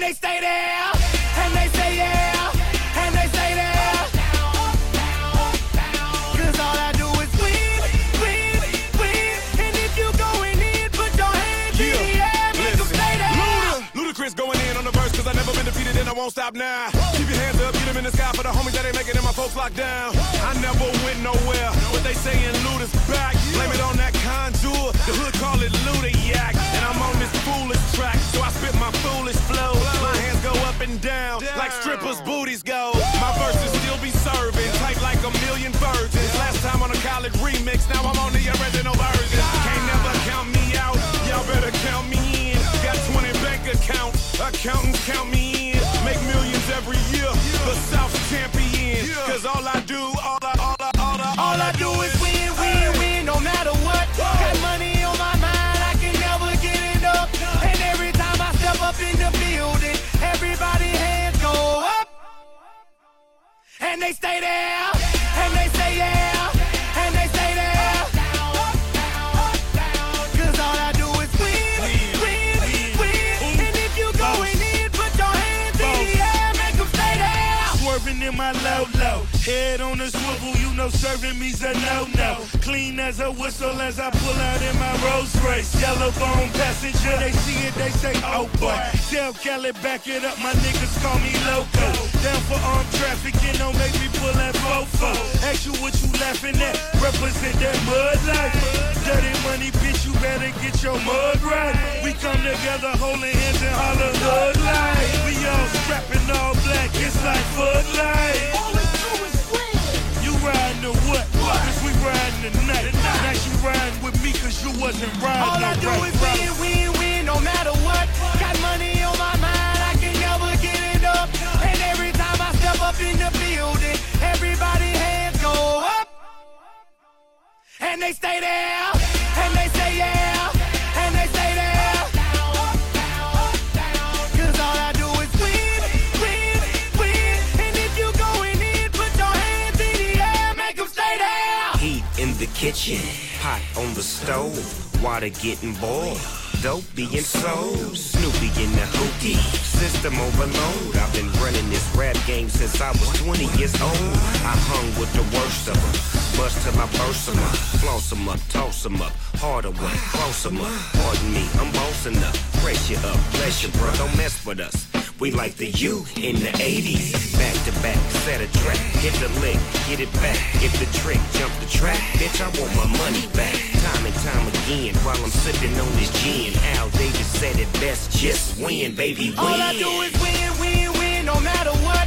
they stay there, and they say yeah, and they stay there. Cause all I do is win, win, win. And if you going in, put your hands in the air, make them stay there. Ludacris going in on the verse, cause I never been defeated and I won't stop now. Keep your hands up, get them in the sky for the homies that ain't making it, my folks locked down. I never went nowhere, but they saying Luda's back. Blame it on that contour, the hood call it Luda-yak. And I'm on this foolish track, so I spit my foolish flow. My hands go up and down, like strippers' booties go. My verses still be serving, tight like a million virgins. Last time on a college remix, now I'm on the original version. Can't never count me out, y'all better count me in. Got 20 bank accounts, accountants count me in. Make millions every year, the South's champion. Cause all I do, all I do is win, win, win, no matter what. Got money on my mind, I can never get enough. And every time I step up in the building, everybody hands go up. And they stay there, and they say yeah, and they stay there. Cause all I do is win, win, win. And if you going in, put your hands in the air, make them stay there. Swerving in my low, head on the swivel, you know serving me's a no-no. Clean as a whistle as I pull out in my Rolls Royce. Yellow bone passenger, they see it, they say, oh boy. Tell Cali, back it up, my niggas call me loco. Down for armed trafficking, don't make me pull that fofo. Ask you what you laughing at, represent that mud life. Dirty money, bitch, you better get your mud right. We come together holding hands and holler hood life. We all strapping all black, it's like Bud Light. All we do is win. You riding or what? Cause we riding tonight. Now you riding with me cause you wasn't riding. All I do is win, win, win, no matter what. Got money on my mind, I can never get enough. And every time I step up in the building, everybody hands go up. And they stay there, and they say yeah, and they stay there. Cause all I do is win, win, win. And if you going in, put your hands in the air, make them stay there. Heat in the kitchen, hot on the stove, water getting boiled, dope being sold, Snoopy in the hookie, system overload. I've been running this rap game since I was 20 years old. I hung with the worst of them, bust till I burst them up, floss them up, toss them up, harder one, close them up. Pardon me, I'm bossing up, press you up, bless you, bro, don't mess with us. We like the U in the 80s. Back to back, set a track, hit the lick, get it back. Hit the trick, jump the track. Bitch, I want my money back. Time and time again, while I'm sipping on this gin. Al Davis said it best, just win, baby, win. All I do is win, win, win, no matter what.